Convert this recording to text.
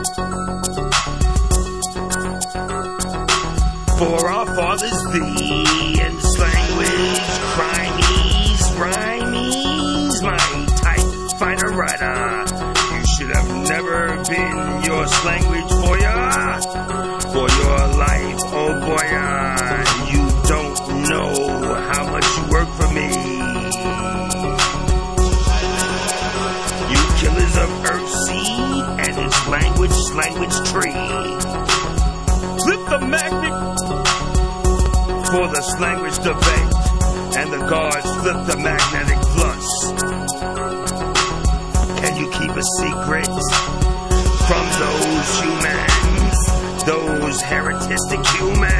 For our fathers thee, and language, crimies, rhymies, my type fighter rider. You should have never been your language for your life, oh boy. You don't know how much you work for me. You killers of Earthseed and its language tree. Flip the magnet for the language debate, and the guards flip the magnetic flux. Can you keep a secret from those humans, those heretistic humans?